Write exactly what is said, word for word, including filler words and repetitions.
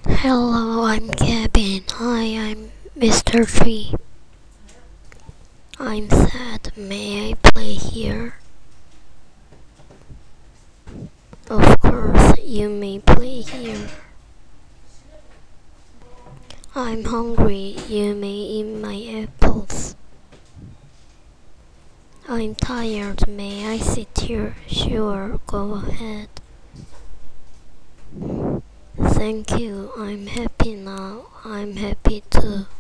Hello, I'm Kevin. Hi, I'm Mister Tree. I'm sad. May I play here? Of course, you may play here. I'm hungry. You may eat my apples. I'm tired. May I sit here? Sure, go ahead. Thank you. I'm happy now. I'm happy too.